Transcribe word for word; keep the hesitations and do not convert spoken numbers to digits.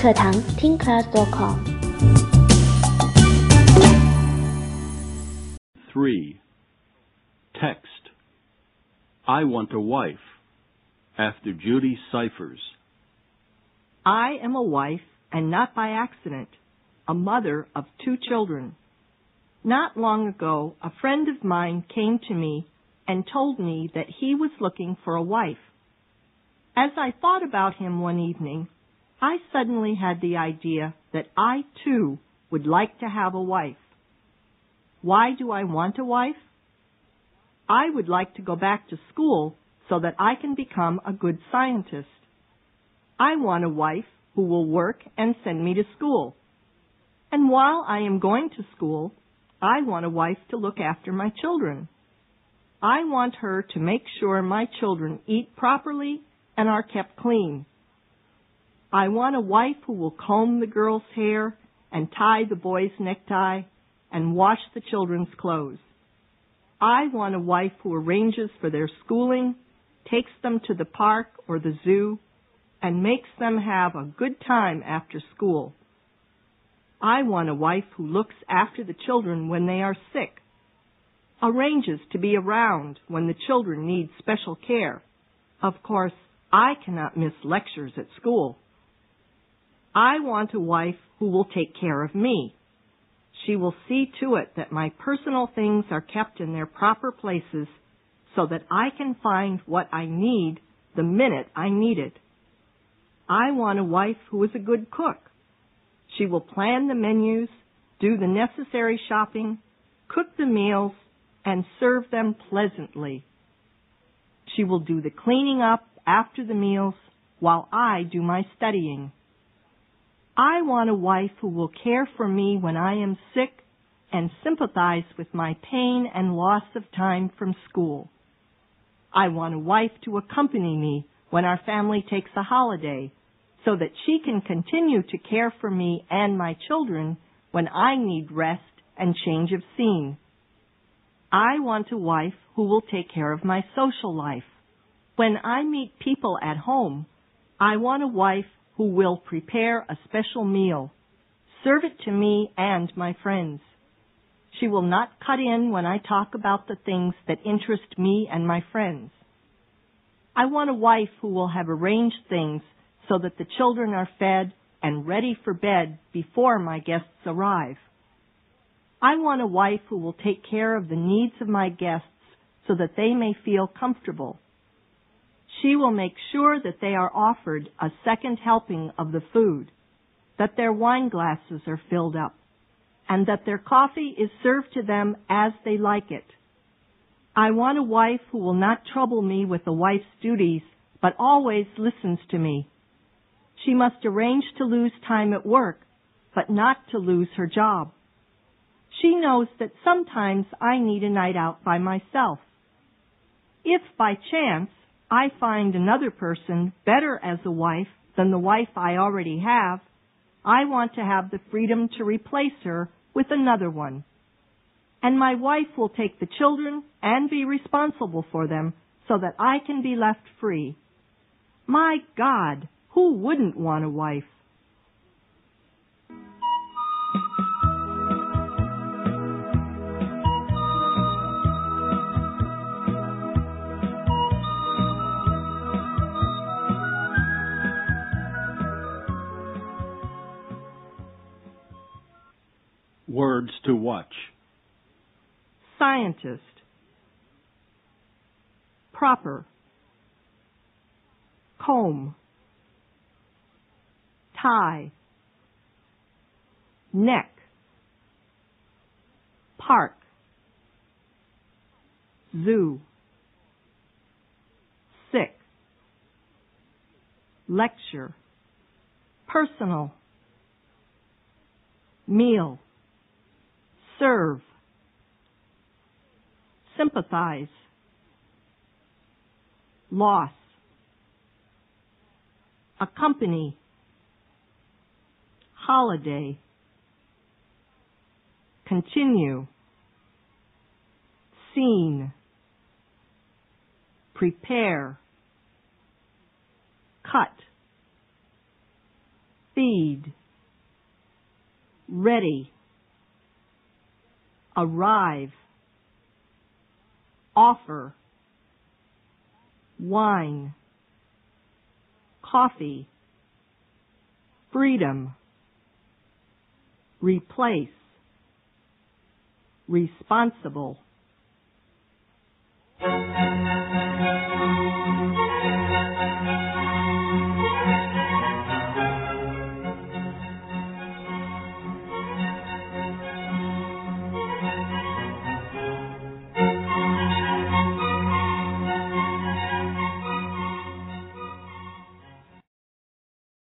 课堂听 class dot com。 three. Text. I want a wife. After Judy Cyphers. I am a wife, and not by accident, a mother of two children. Not long ago, a friend of mine came to me and told me that he was looking for a wife. As I thought about him one evening, I suddenly had the idea that I, too, would like to have a wife. Why do I want a wife? I would like to go back to school so that I can become a good scientist. I want a wife who will work and send me to school. And while I am going to school, I want a wife to look after my children. I want her to make sure my children eat properly and are kept clean. I want a wife who will comb the girls' hair and tie the boys' necktie and wash the children's clothes. I want a wife who arranges for their schooling, takes them to the park or the zoo, and makes them have a good time after school. I want a wife who looks after the children when they are sick, arranges to be around when the children need special care. Of course, I cannot miss lectures at school. I want a wife who will take care of me. She will see to it that my personal things are kept in their proper places so that I can find what I need the minute I need it. I want a wife who is a good cook. She will plan the menus, do the necessary shopping, cook the meals, and serve them pleasantly. She will do the cleaning up after the meals while I do my studying. I want a wife who will care for me when I am sick and sympathize with my pain and loss of time from school. I want a wife to accompany me when our family takes a holiday so that she can continue to care for me and my children when I need rest and change of scene. I want a wife who will take care of my social life. When I meet people at home, I want a wife who will prepare a special meal, serve it to me and my friends. She will not cut in when I talk about the things that interest me and my friends. I want a wife who will have arranged things so that the children are fed and ready for bed before my guests arrive. I want a wife who will take care of the needs of my guests so that they may feel comfortable. She will make sure that they are offered a second helping of the food, that their wine glasses are filled up, and that their coffee is served to them as they like it. I want a wife who will not trouble me with a wife's duties, but always listens to me. She must arrange to lose time at work, but not to lose her job. She knows that sometimes I need a night out by myself. If by chance I find another person better as a wife than the wife I already have, I want to have the freedom to replace her with another one. And my wife will take the children and be responsible for them so that I can be left free. My God, who wouldn't want a wife? Words to watch. Scientist. Proper. Comb. Tie. Neck. Park. Zoo. Sick. Lecture. Personal. Meal. Serve. Sympathize. Loss. Accompany. Holiday. Continue. Scene. Prepare. Cut. feed, ready, arrive, offer, wine, coffee, freedom, replace, responsible,